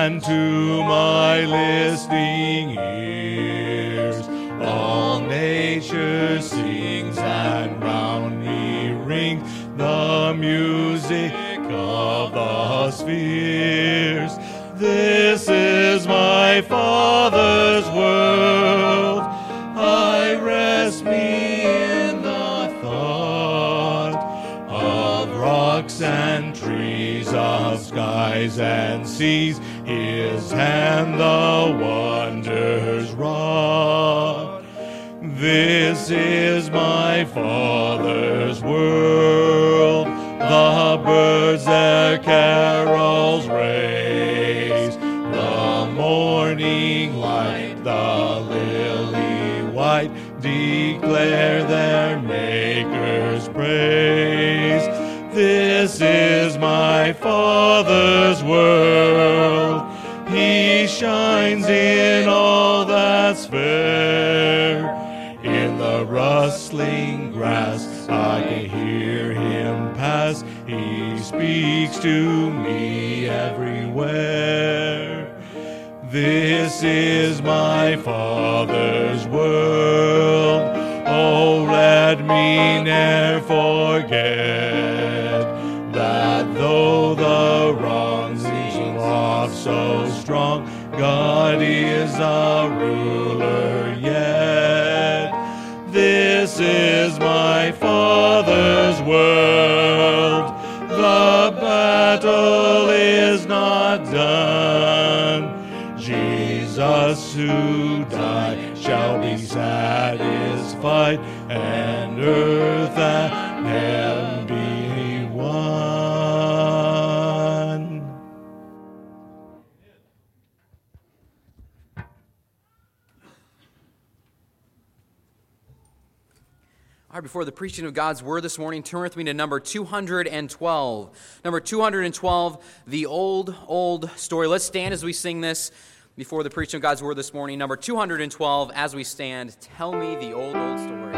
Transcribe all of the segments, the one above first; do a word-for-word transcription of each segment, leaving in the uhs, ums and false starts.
and to my listening ears. All nature sings and round me rings the music of the spheres. This is my Father's world. I rest me in the thought of rocks and trees, of skies and seas, his hand the wonders wrought. This is my Father's world. The birds their carols raise, the morning light, the lily white, declare their Maker's praise. This is my Father's world. He shines in all that's fair. In the rustling grass I can hear him pass. He speaks to me everywhere. This is my Father's world. Oh, let me ne'er forget that though the wrong seems off so strong, God is a ruler yet. This is my Father's world. The battle is not done. Jesus who died shall be satisfied, and earth and heaven be one. All right, before the preaching of God's Word this morning, turn with me to number two hundred twelve. Number two hundred twelve, The Old, Old Story. Let's stand as we sing this before the preaching of God's Word this morning. Number two hundred twelve, as we stand, Tell Me the Old, Old Story.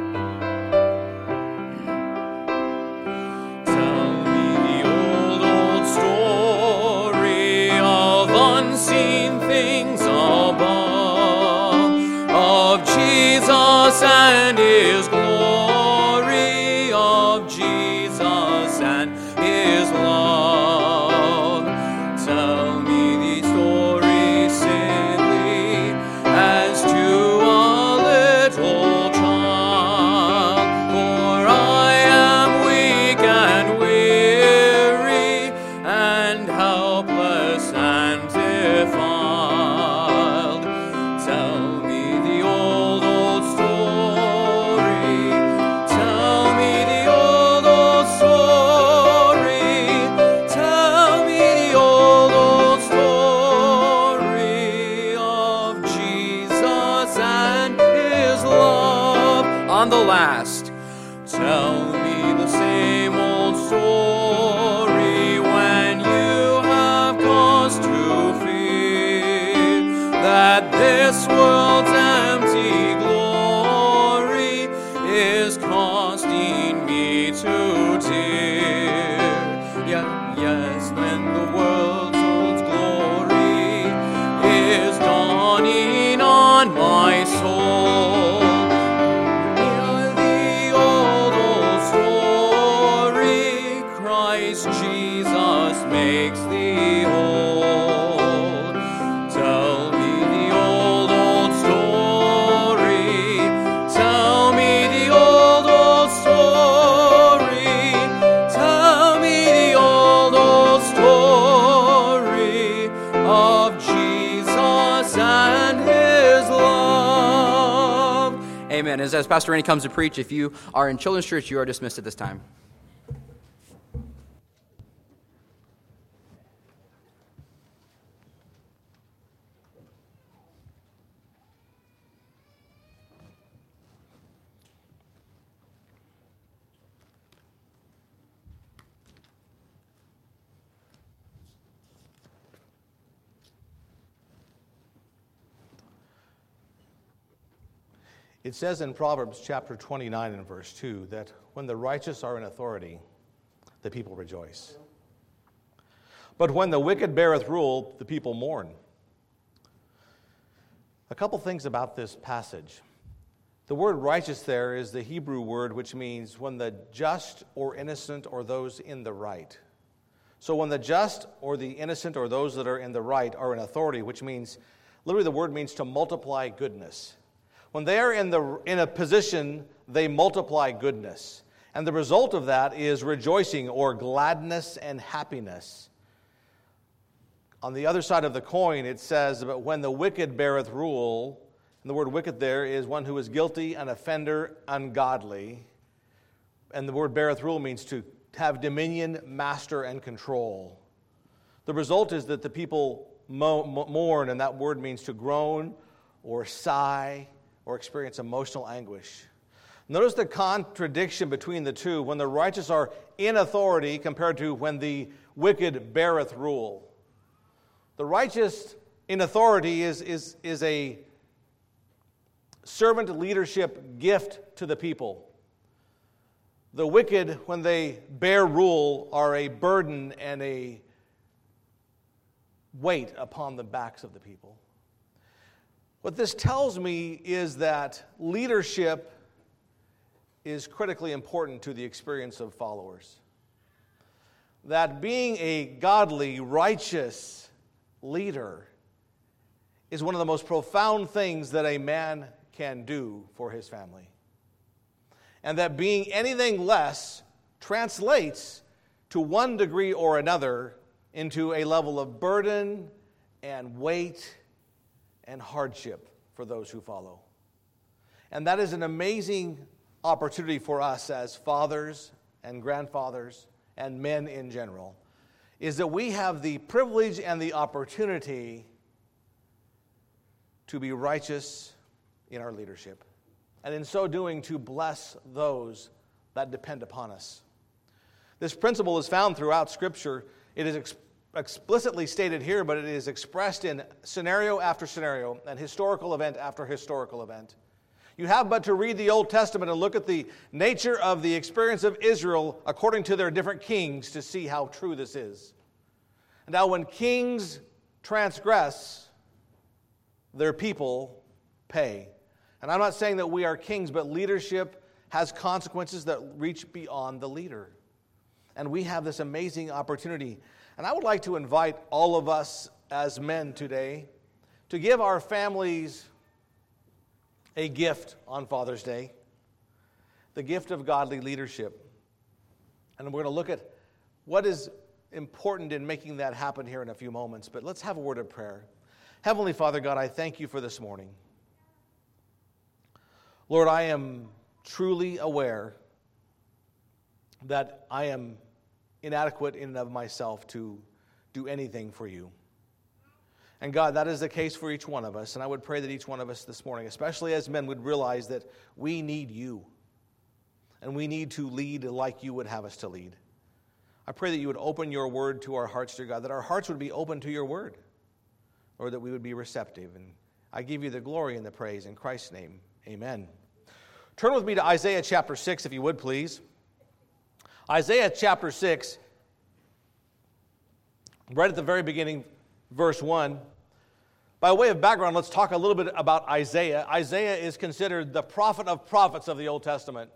Tell me the old, old story of unseen things above, of Jesus and His glory, of Jesus and His love. Tell me the story simply as to a little child, for I am weak and weary and helpless and defiled. Tell me the old, old story. Tell me the old, old story. Tell me the old, old story of Jesus and His love. On the last, tell me the same old story when you have cause to fear that this world's empty glory is costing me to tear. Yeah, yes, when the world's old glory is dawning on my soul. The old, old story, Christ Jesus makes thee whole. Tell me the old, old story. Tell me the old, old story. Tell me the old, old story of Jesus and His love. Amen. As, as Pastor Randy comes to preach, if you are in Children's Church, you are dismissed at this time. It says in Proverbs chapter twenty-nine and verse two that when the righteous are in authority, the people rejoice. But when the wicked beareth rule, the people mourn. A couple things about this passage. The word righteous there is the Hebrew word which means when the just or innocent or those in the right. So when the just or the innocent or those that are in the right are in authority, which means, literally the word means to multiply goodness. When they are in, the, in a position, they multiply goodness. And the result of that is rejoicing or gladness and happiness. On the other side of the coin, it says, but when the wicked beareth rule, and the word wicked there is one who is guilty, an offender, ungodly. And the word beareth rule means to have dominion, master, and control. The result is that the people mo- mourn, and that word means to groan or sigh or experience emotional anguish. Notice the contradiction between the two when the righteous are in authority compared to when the wicked beareth rule. The righteous in authority is, is, is a servant leadership gift to the people. The wicked, when they bear rule, are a burden and a weight upon the backs of the people. What this tells me is that leadership is critically important to the experience of followers. That being a godly, righteous leader is one of the most profound things that a man can do for his family. And that being anything less translates to one degree or another into a level of burden and weight and hardship for those who follow. And that is an amazing opportunity for us as fathers and grandfathers and men in general, is that we have the privilege and the opportunity to be righteous in our leadership, and in so doing to bless those that depend upon us. This principle is found throughout Scripture. It is ex- explicitly stated here, but it is expressed in scenario after scenario and historical event after historical event. You have but to read the Old Testament and look at the nature of the experience of Israel according to their different kings to see how true this is. Now, when kings transgress, their people pay. And I'm not saying that we are kings, but leadership has consequences that reach beyond the leader. And we have this amazing opportunity. And I would like to invite all of us as men today to give our families a gift on Father's Day, the gift of godly leadership. And we're going to look at what is important in making that happen here in a few moments. But let's have a word of prayer. Heavenly Father God, I thank you for this morning. Lord, I am truly aware that I am inadequate in and of myself to do anything for you. And God, that is the case for each one of us. And I would pray that each one of us this morning, especially as men, would realize that we need you. And we need to lead like you would have us to lead. I pray that you would open your word to our hearts, dear God, that our hearts would be open to your word, or that we would be receptive. And I give you the glory and the praise in Christ's name. Amen. Turn with me to Isaiah chapter six, if you would, please. Isaiah chapter six, right at the very beginning, verse one. By way of background, let's talk a little bit about Isaiah. Isaiah is considered the prophet of prophets of the Old Testament.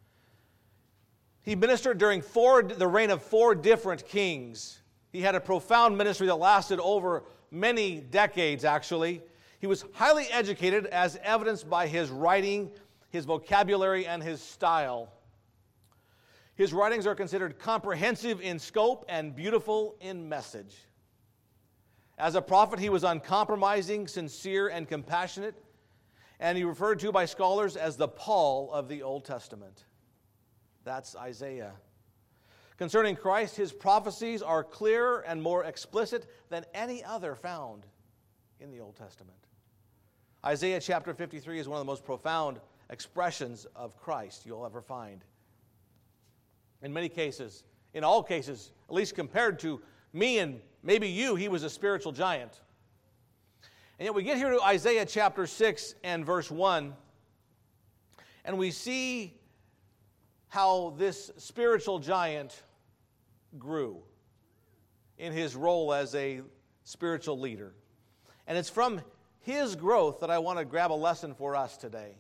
He ministered during four, the reign of four different kings. He had a profound ministry that lasted over many decades, actually. He was highly educated, as evidenced by his writing, his vocabulary, and his style. His writings are considered comprehensive in scope and beautiful in message. As a prophet, he was uncompromising, sincere, and compassionate, and he referred to by scholars as the Paul of the Old Testament. That's Isaiah. Concerning Christ, his prophecies are clearer and more explicit than any other found in the Old Testament. Isaiah chapter fifty-three is one of the most profound expressions of Christ you'll ever find. In many cases, in all cases, at least compared to me and maybe you, he was a spiritual giant. And yet we get here to Isaiah chapter six and verse one, and we see how this spiritual giant grew. in his role as a spiritual leader. And it's from his growth that I want to grab a lesson for us today.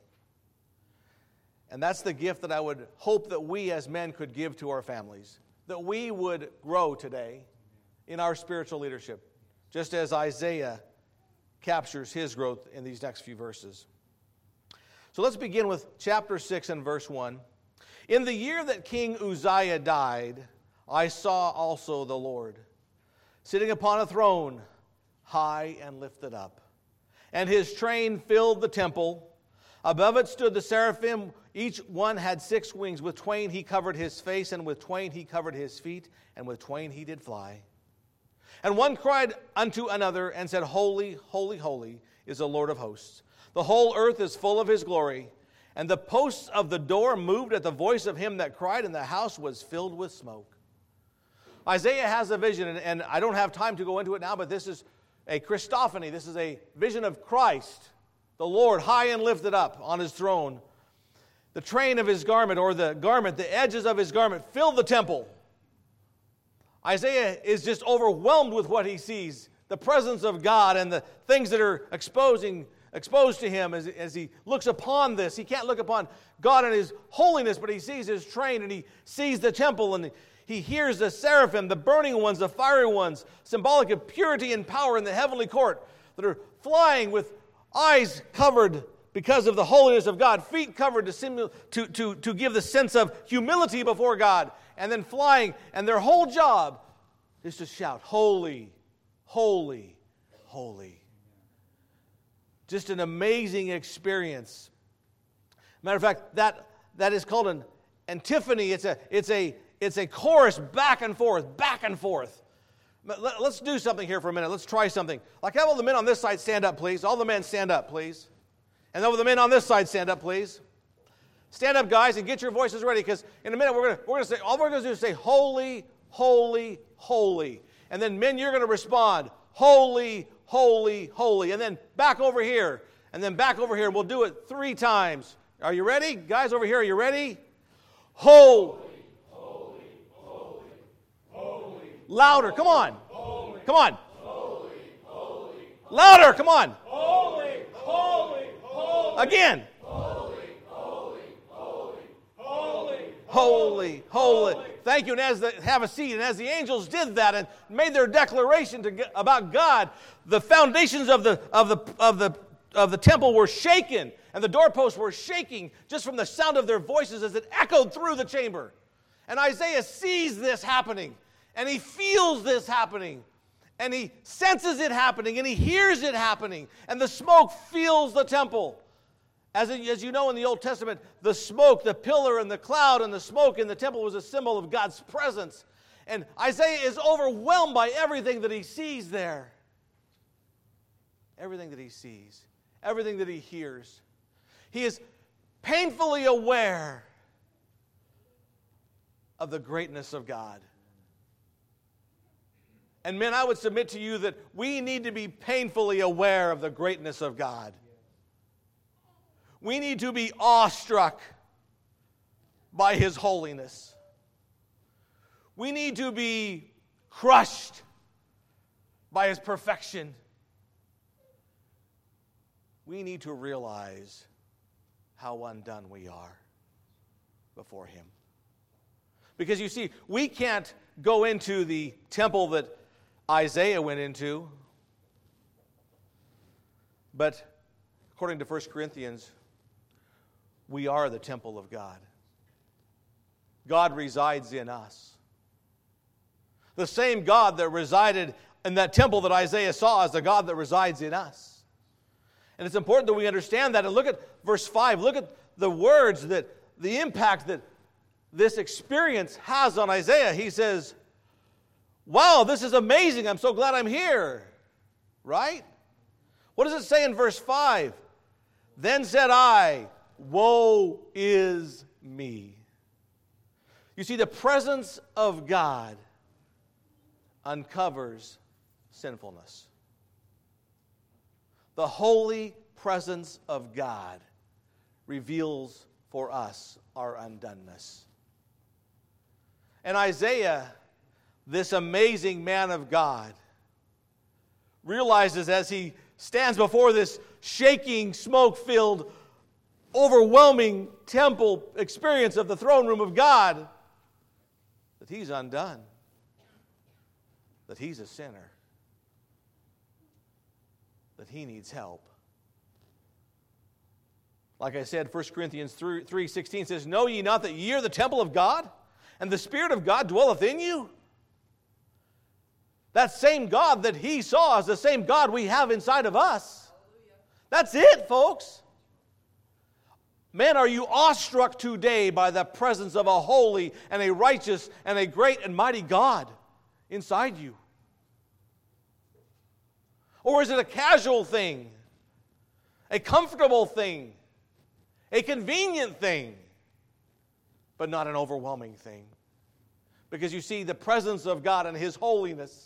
And that's the gift that I would hope that we as men could give to our families, that we would grow today in our spiritual leadership, just as Isaiah captures his growth in these next few verses. So let's begin with chapter six and verse one. In the year that King Uzziah died, I saw also the Lord, sitting upon a throne, high and lifted up. And his train filled the temple. Above it stood the seraphim. Each one had six wings. With twain he covered his face, and with twain he covered his feet, and with twain he did fly. And one cried unto another and said, Holy, holy, holy is the Lord of hosts. The whole earth is full of his glory. And the posts of the door moved at the voice of him that cried, and the house was filled with smoke. Isaiah has a vision, and, and I don't have time to go into it now, but this is a Christophany. This is a vision of Christ, the Lord, high and lifted up on his throne. The train of his garment, or the garment, the edges of his garment, filled the temple. Isaiah is just overwhelmed with what he sees, the presence of God and the things that are exposing, exposed to him as, as he looks upon this. He can't look upon God and his holiness, but he sees his train and he sees the temple and he hears the seraphim, the burning ones, the fiery ones, symbolic of purity and power in the heavenly court, that are flying with eyes covered because of the holiness of God, feet covered to, simu- to, to, to give the sense of humility before God, and then flying, and their whole job is to shout, Holy, holy, holy. Just an amazing experience. Matter of fact, that, that is called an antiphony. It's a, it's a, it's a chorus back and forth, back and forth. Let's do something here for a minute. Let's try something. Like, have all the men on this side stand up, please. All the men stand up, please. And all the men on this side stand up, please. Stand up, guys, and get your voices ready, because in a minute we're going to we're going to say, all we're going to do is say, Holy, holy, holy. And then, men, you're going to respond, Holy, holy, holy. And then back over here, and then back over here. We'll do it three times. Are you ready? Guys over here, are you ready? Holy. Holy, holy, holy. Louder, come on. Holy, come on. Holy, holy. Louder, come on. Holy, holy, holy. Again. Holy, holy, holy, holy. Holy, holy. Thank you. And as the, have a seat. And as the angels did that and made their declaration to, about God, the foundations of the of the of the of the temple were shaken, and the doorposts were shaking just from the sound of their voices as it echoed through the chamber. And Isaiah sees this happening, and he feels this happening, and he senses it happening, and he hears it happening, and the smoke fills the temple. As, as you know, in the Old Testament, the smoke, the pillar and the cloud and the smoke in the temple was a symbol of God's presence. And Isaiah is overwhelmed by everything that he sees there. Everything that he sees. Everything that he hears. He is painfully aware of the greatness of God. And men, I would submit to you that we need to be painfully aware of the greatness of God. We need to be awestruck by His holiness. We need to be crushed by His perfection. We need to realize how undone we are before Him. Because you see, we can't go into the temple that Isaiah went into, but according to First Corinthians, we are the temple of God. God resides in us. The same God that resided in that temple that Isaiah saw is the God that resides in us. And it's important that we understand that. And look at verse five. Look at the words, that the impact that this experience has on Isaiah. He says, wow, this is amazing. I'm so glad I'm here. Right? What does it say in verse five? Then said I, woe is me. You see, the presence of God uncovers sinfulness. The holy presence of God reveals for us our undoneness. And Isaiah this amazing man of God realizes as he stands before this shaking, smoke-filled, overwhelming temple experience of the throne room of God, that he's undone, that he's a sinner, that he needs help. Like I said, First Corinthians three sixteen says, "Know ye not that ye are the temple of God, and the Spirit of God dwelleth in you?" That same God that he saw is the same God we have inside of us. That's it, folks. Man, are you awestruck today by the presence of a holy and a righteous and a great and mighty God inside you? Or is it a casual thing, a comfortable thing, a convenient thing, but not an overwhelming thing? Because you see, the presence of God and His holiness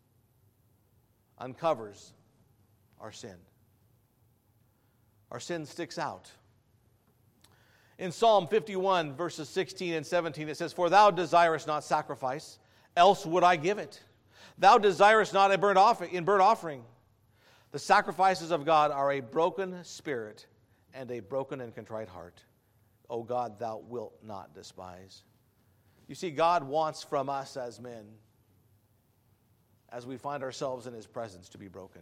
uncovers our sin. Our sin sticks out. In Psalm fifty-one, verses sixteen and seventeen, it says, "For thou desirest not sacrifice, else would I give it. Thou desirest not a burnt offering, in burnt offering. The sacrifices of God are a broken spirit and a broken and contrite heart. O God, thou wilt not despise." You see, God wants from us as men, as we find ourselves in His presence, to be broken.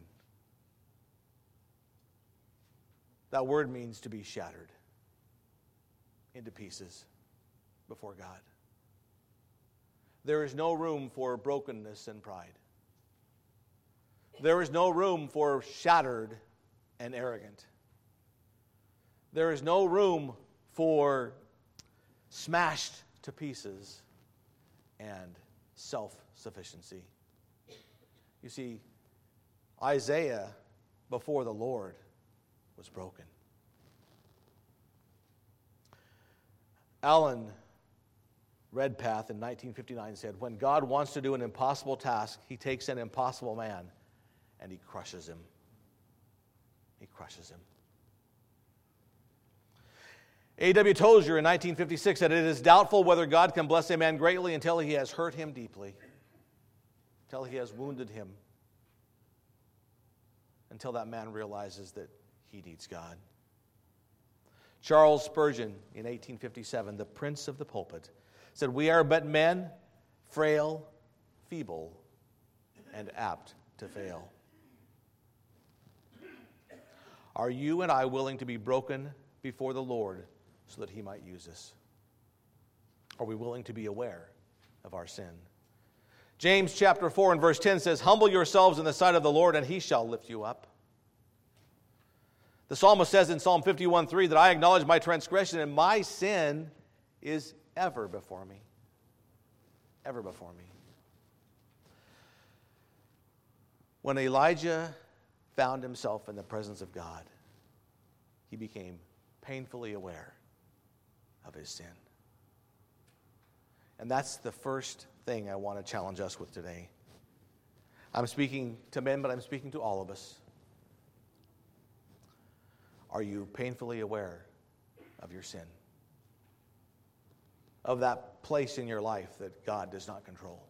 That word means to be shattered into pieces before God. There is no room for brokenness and pride. There is no room for shattered and arrogant. There is no room for smashed to pieces and self-sufficiency. You see, Isaiah before the Lord was broken. Alan Redpath in nineteen fifty-nine said, "When God wants to do an impossible task, He takes an impossible man and He crushes him." He crushes him. A W Tozier in nineteen fifty-six said, "It is doubtful whether God can bless a man greatly until He has hurt him deeply, until He has wounded him, until that man realizes that he needs God." Charles Spurgeon in eighteen fifty-seven, the prince of the pulpit, said, "We are but men, frail, feeble, and apt to fail." Are you and I willing to be broken before the Lord so that He might use us? Are we willing to be aware of our sin? James chapter four and verse ten says, "Humble yourselves in the sight of the Lord, and He shall lift you up." The psalmist says in Psalm fifty-one three that I acknowledge my transgression and my sin is ever before me. Ever before me. When Elijah found himself in the presence of God, he became painfully aware of his sin. And that's the first thing I want to challenge us with today. I'm speaking to men, but I'm speaking to all of us. Are you painfully aware of your sin? Of that place in your life that God does not control?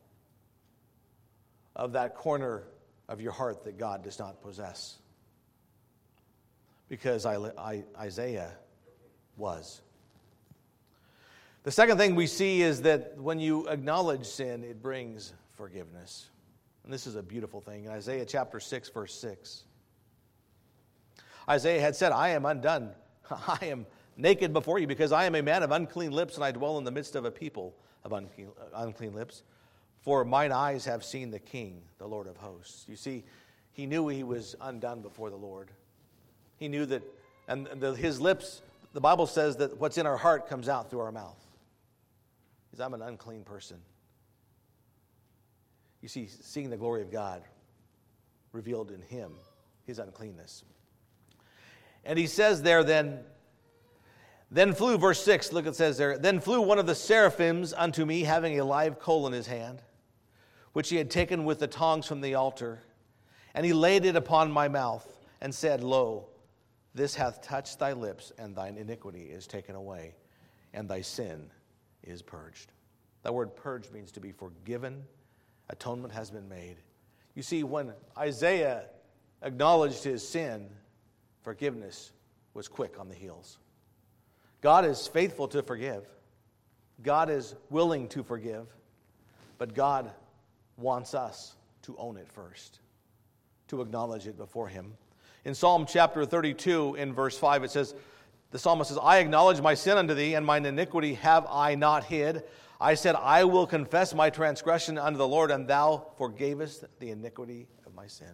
Of that corner of your heart that God does not possess? Because I, I, Isaiah was. The second thing we see is that when you acknowledge sin, it brings forgiveness. And this is a beautiful thing. In Isaiah chapter six, verse six. Isaiah had said, "I am undone. I am naked before you, because I am a man of unclean lips, and I dwell in the midst of a people of unclean, unclean lips. For mine eyes have seen the King, the Lord of hosts." You see, he knew he was undone before the Lord. He knew that, and the, his lips, the Bible says that what's in our heart comes out through our mouth. He says, "I'm an unclean person." You see, seeing the glory of God revealed in him, his uncleanness. And he says there then, then flew, verse six, look, it says there, "Then flew one of the seraphims unto me, having a live coal in his hand, which he had taken with the tongs from the altar. And he laid it upon my mouth, and said, Lo, this hath touched thy lips, and thine iniquity is taken away, and thy sin is purged." That word "purged" means to be forgiven atonement has been made. You see, when Isaiah acknowledged his sin, forgiveness was quick on the heels. God is faithful to forgive. God is willing to forgive. But God wants us to own it first, to acknowledge it before Him. In Psalm chapter thirty-two, in verse five, it says, the psalmist says, I acknowledge my sin unto thee, and mine iniquity have I not hid. I said, I will confess my transgression unto the Lord, and thou forgavest the iniquity of my sin.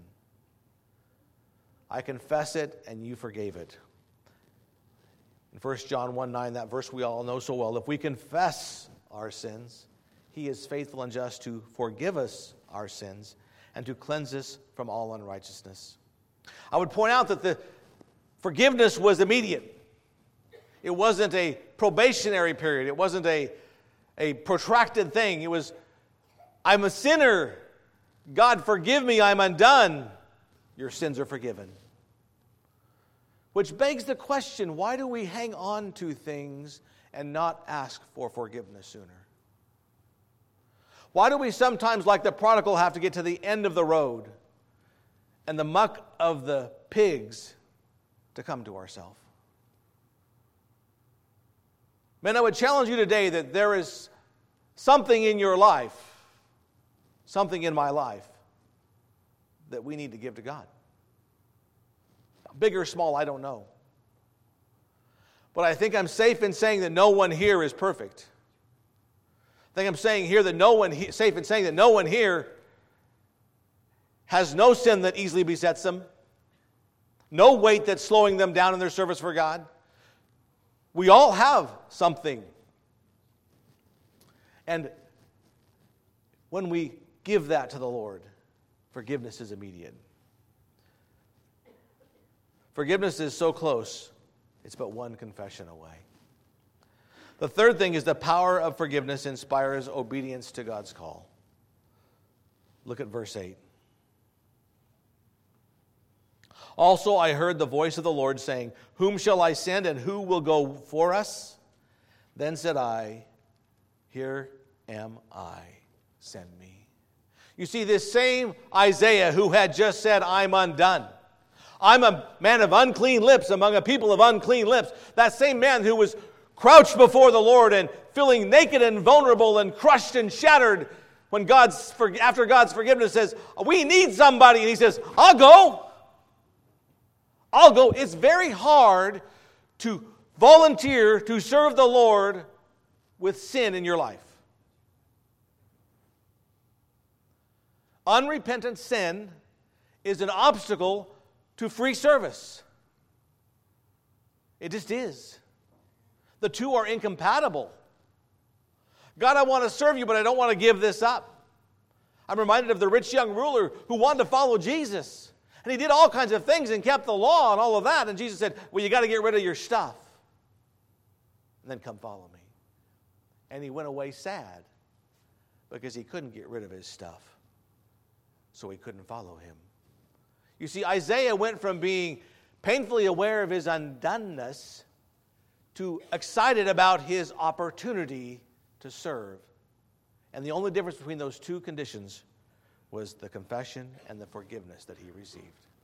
I confess it, and you forgave it. In First John one nine, that verse we all know so well, if we confess our sins, He is faithful and just to forgive us our sins and to cleanse us from all unrighteousness. I would point out that the forgiveness was immediate. It wasn't a probationary period. It wasn't a, a protracted thing. It was, I'm a sinner. God, forgive me. I'm undone. Your sins are forgiven. Which begs the question, why do we hang on to things and not ask for forgiveness sooner? Why do we sometimes, like the prodigal, have to get to the end of the road and the muck of the pigs to come to ourselves? Man, I would challenge you today that there is something in your life, something in my life, that we need to give to God. Big or small, I don't know. But I think I'm safe in saying that no one here is perfect. I think I'm saying here that no one, he, safe in saying that no one here has no sin that easily besets them, no weight that's slowing them down in their service for God. We all have something. And when we give that to the Lord, forgiveness is immediate. Forgiveness is so close, it's but one confession away. The third thing is the power of forgiveness inspires obedience to God's call. Look at verse eight. Also I heard the voice of the Lord saying, whom shall I send, and who will go for us? Then said I, here am I, send me. You see, this same Isaiah who had just said, I'm undone. I'm a man of unclean lips among a people of unclean lips. That same man who was crouched before the Lord and feeling naked and vulnerable and crushed and shattered when God's, after God's forgiveness says, we need somebody. And he says, I'll go. I'll go. It's very hard to volunteer to serve the Lord with sin in your life. Unrepentant sin is an obstacle to free service. It just is. The two are incompatible. God, I want to serve you, but I don't want to give this up. I'm reminded of the rich young ruler who wanted to follow Jesus. And he did all kinds of things and kept the law and all of that. And Jesus said, well, you got to get rid of your stuff. And then come follow me. And he went away sad because he couldn't get rid of his stuff. So he couldn't follow him. You see, Isaiah went from being painfully aware of his undoneness to excited about his opportunity to serve. And the only difference between those two conditions was the confession and the forgiveness that he received.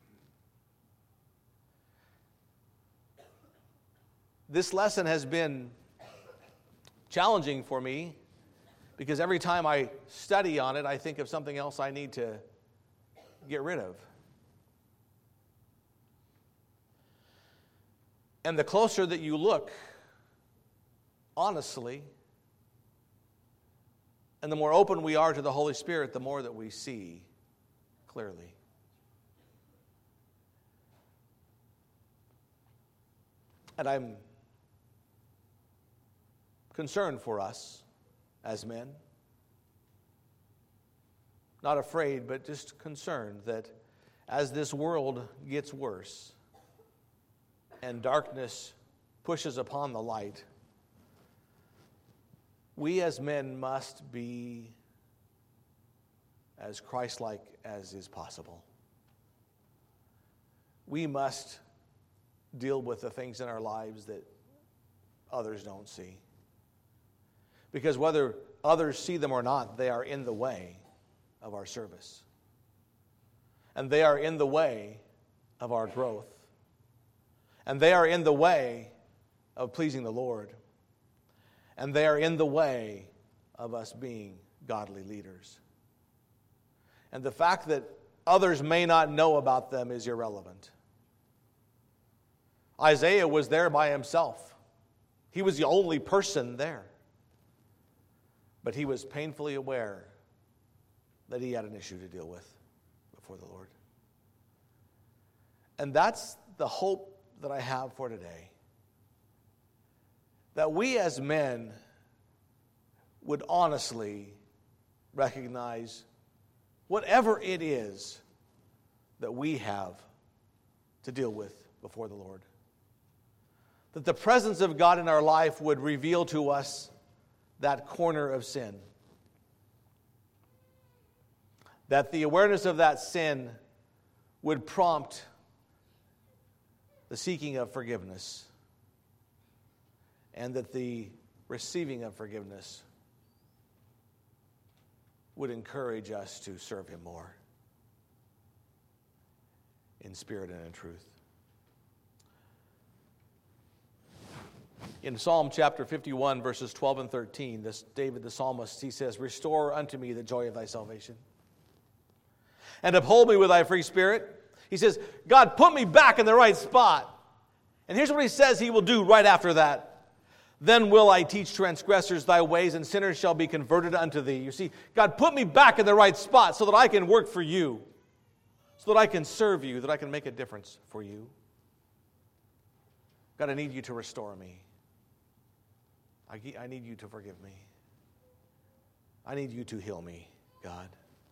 This lesson has been challenging for me because every time I study on it, I think of something else I need to get rid of. And the closer that you look, honestly, and the more open we are to the Holy Spirit, the more that we see clearly. And I'm concerned for us as men. Not afraid, but just concerned that as this world gets worse and darkness pushes upon the light, we as men must be as Christ-like as is possible. We must deal with the things in our lives that others don't see. Because whether others see them or not, they are in the way of our service. And they are in the way of our growth. And they are in the way of pleasing the Lord. And they are in the way of us being godly leaders. And the fact that others may not know about them is irrelevant. Isaiah was there by himself. He was the only person there. But he was painfully aware that he had an issue to deal with before the Lord. And that's the hope that I have for today. That we as men would honestly recognize whatever it is that we have to deal with before the Lord. That the presence of God in our life would reveal to us that corner of sin. That the awareness of that sin would prompt the seeking of forgiveness. And that the receiving of forgiveness would encourage us to serve Him more in spirit and in truth. In Psalm chapter fifty-one, verses twelve and thirteen, this David the psalmist, he says, "Restore unto me the joy of thy salvation, and uphold me with thy free spirit." He says, God, put me back in the right spot. And here's what he says he will do right after that. "Then will I teach transgressors thy ways, and sinners shall be converted unto thee." You see, God, put me back in the right spot so that I can work for you, so that I can serve you, that I can make a difference for you. God, I need you to restore me. I need you to forgive me. I need you to heal me, God.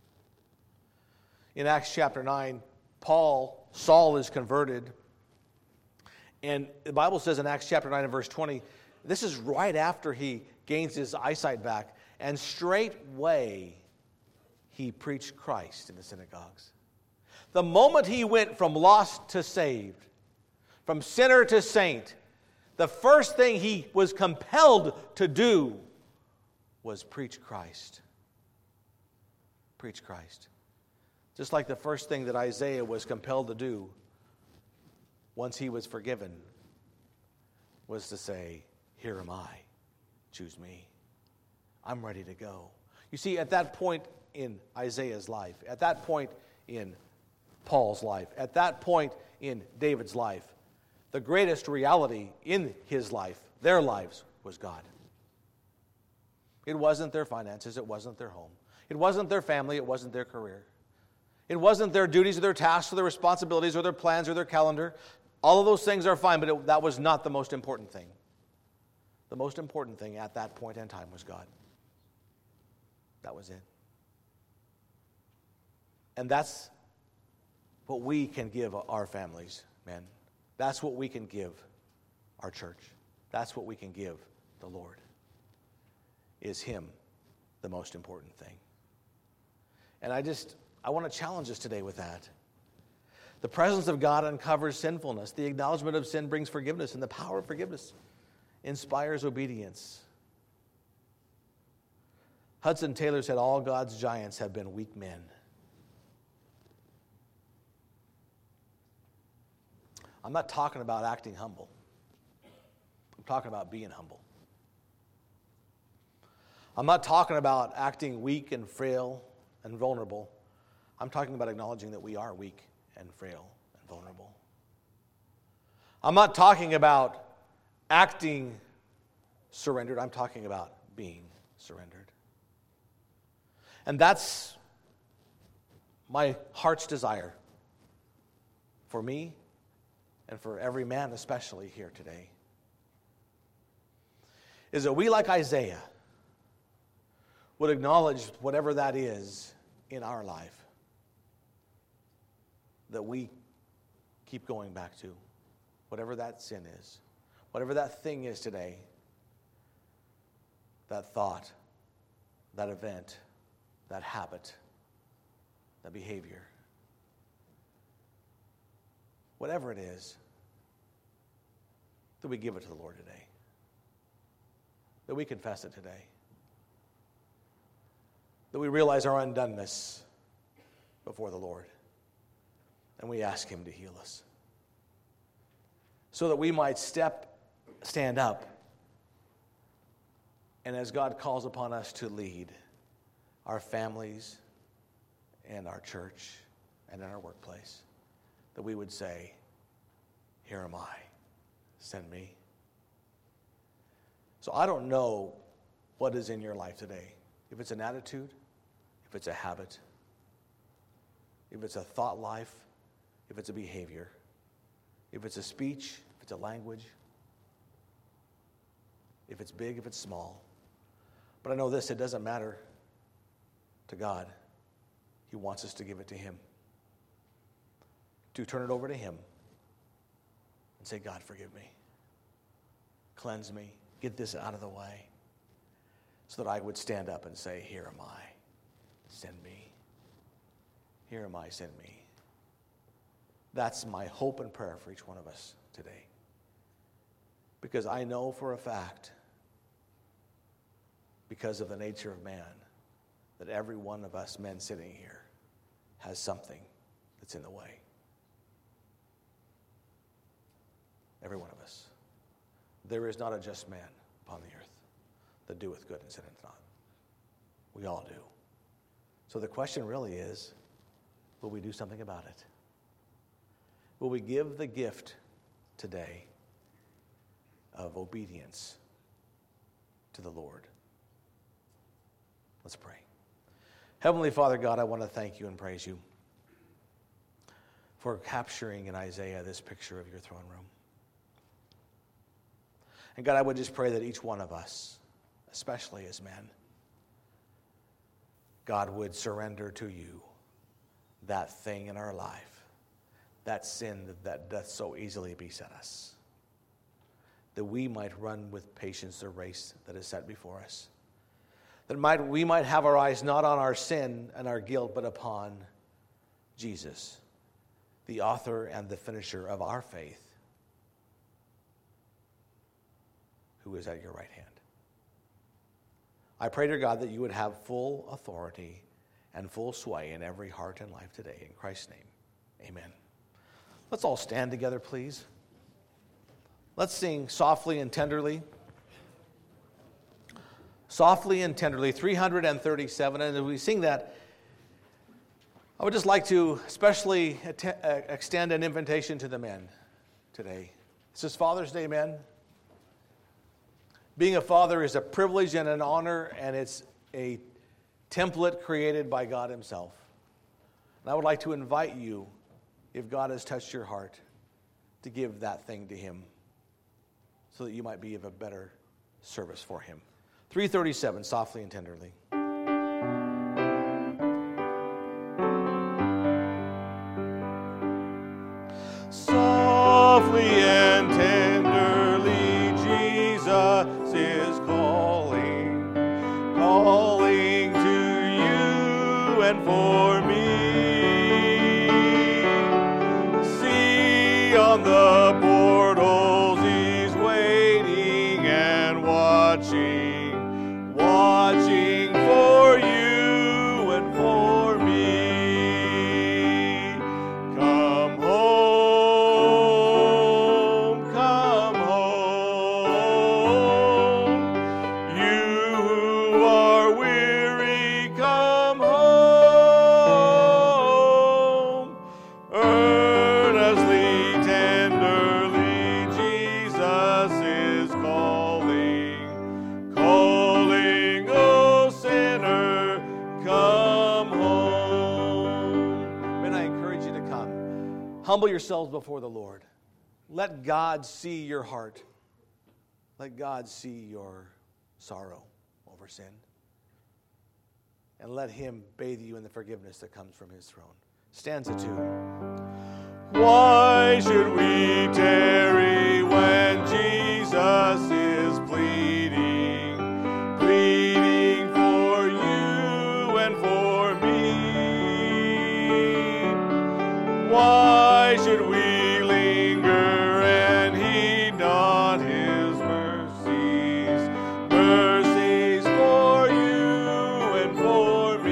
In Acts chapter nine, Paul, Saul is converted. And the Bible says in Acts chapter nine and verse twenty, this is right after he gains his eyesight back. "And straightway he preached Christ in the synagogues." The moment he went from lost to saved, from sinner to saint, the first thing he was compelled to do was preach Christ. Preach Christ. Just like the first thing that Isaiah was compelled to do once he was forgiven was to say, "Here am I, choose me. I'm ready to go." You see, at that point in Isaiah's life, at that point in Paul's life, at that point in David's life, the greatest reality in his life, their lives, was God. It wasn't their finances, it wasn't their home. It wasn't their family, it wasn't their career. It wasn't their duties or their tasks or their responsibilities or their plans or their calendar. All of those things are fine, but it, that was not the most important thing. The most important thing at that point in time was God. That was it. And that's what we can give our families, men. That's what we can give our church. That's what we can give the Lord. Is Him the most important thing? And I just, I want to challenge us today with that. The presence of God uncovers sinfulness. The acknowledgement of sin brings forgiveness, and the power of forgiveness inspires obedience. Hudson Taylor said, "All God's giants have been weak men." I'm not talking about acting humble. I'm talking about being humble. I'm not talking about acting weak and frail and vulnerable. I'm talking about acknowledging that we are weak and frail and vulnerable. I'm not talking about acting surrendered. I'm talking about being surrendered. And that's my heart's desire for me and for every man especially here today, is that we, like Isaiah, would acknowledge whatever that is in our life that we keep going back to, whatever that sin is, whatever that thing is today, that thought, that event, that habit, that behavior, whatever it is, that we give it to the Lord today, that we confess it today. that we realize our undoneness before the Lord. And we ask him to heal us, so that we might step, stand up, and as God calls upon us to lead our families and our church and in our workplace, that we would say, here am I, send me. So I don't know what is in your life today. If it's an attitude, if it's a habit, if it's a thought life, if it's a behavior, if it's a speech, if it's a language, if it's big, if it's small. But I know this, it doesn't matter to God. He wants us to give it to him, to turn it over to him and say, God, forgive me. Cleanse me. Get this out of the way so that I would stand up and say, here am I. Send me. Here am I. Send me. That's my hope and prayer for each one of us today. Because I know for a fact, because of the nature of man, that every one of us men sitting here has something that's in the way. Every one of us. There is not a just man upon the earth that doeth good and sinneth not. We all do. So the question really is, will we do something about it? Will we give the gift today of obedience to the Lord? Let's pray. Heavenly Father God, I want to thank you and praise you for capturing in Isaiah this picture of your throne room. And God, I would just pray that each one of us, especially as men, God would surrender to you that thing in our life, that sin that, that doth so easily beset us, that we might run with patience the race that is set before us, that might, we might have our eyes not on our sin and our guilt, but upon Jesus, the author and the finisher of our faith, who is at your right hand. I pray, dear God, that you would have full authority and full sway in every heart and life today. In Christ's name, amen. Let's all stand together, please. Let's sing softly and tenderly. Softly and tenderly, three hundred thirty-seven. And as we sing that, I would just like to especially att- extend an invitation to the men today. This is Father's Day, men. Being a father is a privilege and an honor, and it's a template created by God himself. And I would like to invite you, if God has touched your heart, to give that thing to him so that you might be of a better service for him. three thirty-seven, softly and tenderly. Softly and tenderly, Jesus is calling, calling to you and for me. See on the portals he's waiting and watching, watching for you and for me. Come home, come home. You who are weary, come home. Earnestly, tenderly, Jesus is calling, calling, O sinner, come home. May I encourage you to come. Humble yourselves before the Lord. Let God see your heart. Let God see your sorrow over sin. And let him bathe you in the forgiveness that comes from his throne. Stanza two. Why should we tarry when Jesus is pleading, pleading for you and for me? Why should we linger and heed not his mercies, mercies for you and for me?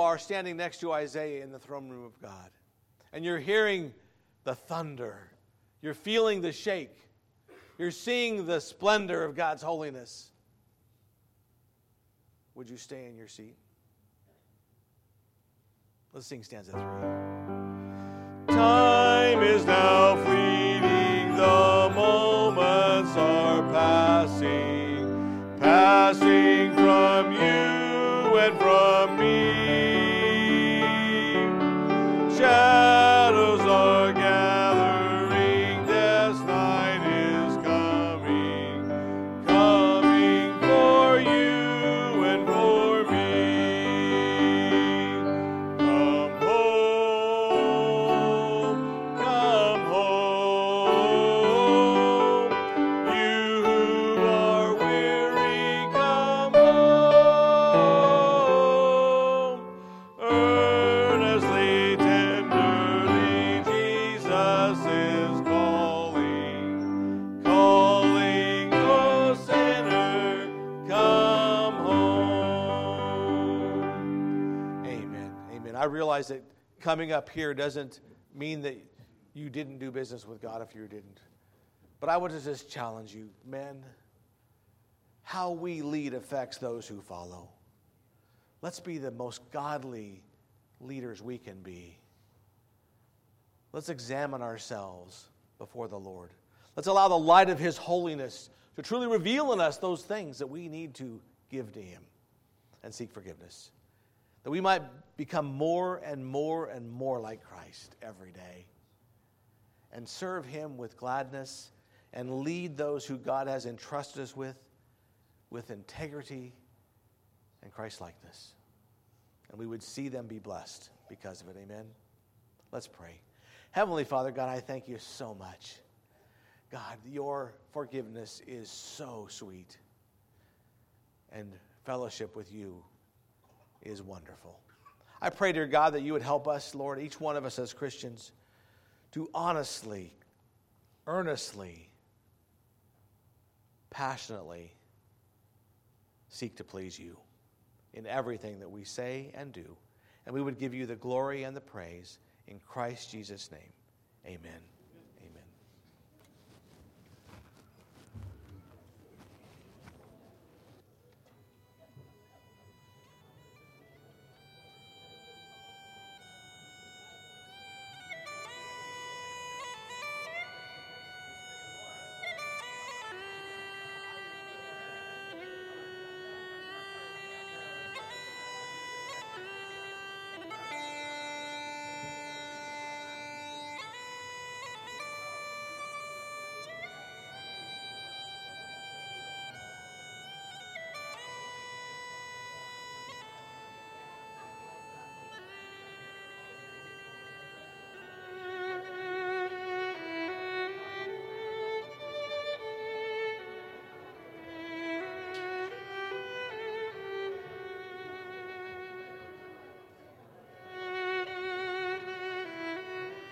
are standing next to Isaiah in the throne room of God, and you're hearing the thunder, you're feeling the shake, you're seeing the splendor of God's holiness, would you stay in your seat? Let's sing stanza three. Time is now fleeting, the moments are passing, passing from you and from me. Shadows are gathering, death's night is coming, coming for you and for me. Come home, come home, you who are weary, come home. Earnestly, tenderly, Jesus is calling, calling, oh sinner, come home. Amen. Amen. I realize that coming up here doesn't mean that you didn't do business with God if you didn't. But I want to just challenge you, men. How we lead affects those who follow. Let's be the most godly leaders we can be. Let's examine ourselves before the Lord. Let's allow the light of His holiness to truly reveal in us those things that we need to give to Him and seek forgiveness. That we might become more and more and more like Christ every day and serve Him with gladness and lead those who God has entrusted us with with integrity and Christ-likeness. And we would see them be blessed because of it. Amen. Let's pray. Heavenly Father, God, I thank you so much. God, your forgiveness is so sweet. And fellowship with you is wonderful. I pray, dear God, that you would help us, Lord, each one of us as Christians, to honestly, earnestly, passionately seek to please you in everything that we say and do. And we would give you the glory and the praise in Christ Jesus' name. Amen.